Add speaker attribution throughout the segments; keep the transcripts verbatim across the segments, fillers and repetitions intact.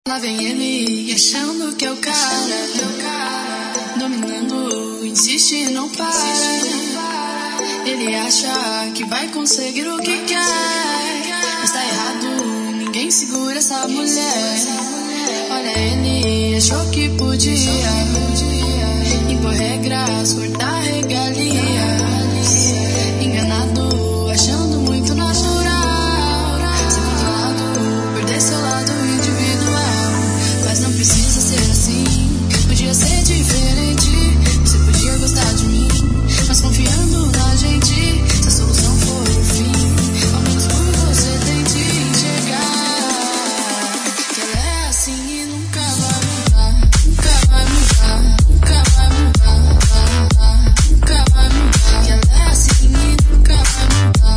Speaker 1: Lá vem ele achando que é o cara, dominando, insiste e não para. Ele acha que vai conseguir o que quer, mas tá errado, ninguém segura essa mulher. Olha, ele achou que podia impor regras, cortar regalias, enganado, achando muito natural ser controlado, perder seu lado individual. Mas não precisa ser assim, podia ser diferente. Você podia gostar de mim, mas confiando na gente. Se a solução for o fim, ao menos por você tente enxergar que ela é assim e nunca vai mudar, nunca vai mudar, nunca vai mudar, nunca vai mudar. Que ela é assim e nunca vai mudar.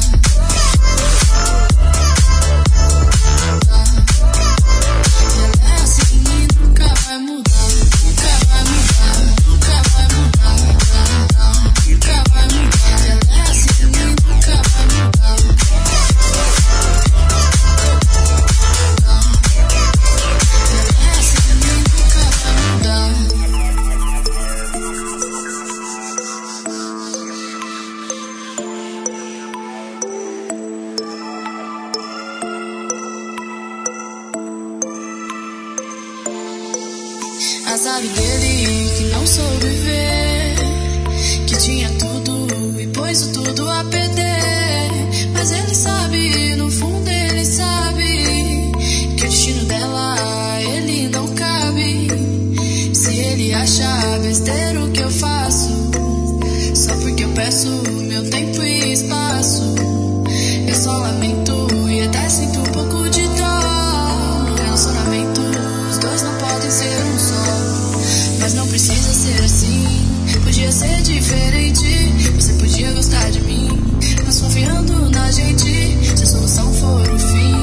Speaker 1: Que ela é assim e nunca vai mudar, nunca vai mudar, nunca vai mudar, nunca vai mudar. Que ela é assim e nunca vai mudar. Ela é assim e nunca vai mudar. Azar dele que não soube ver que tinha tudo e pôs o tudo a perder. Mas ele sabe, no fundo ele sabe que o destino dela a ele não cabe. Se ele acha besteira o que eu faço, só porque eu peço meu tempo e espaço, eu só lamento e até sinto um pouco de dó. No relacionamento os dois não podem ser um só. Mas não precisa ser assim, podia ser diferente. Você podia gostar de mim, mas confiando na gente. Se a solução for o fim,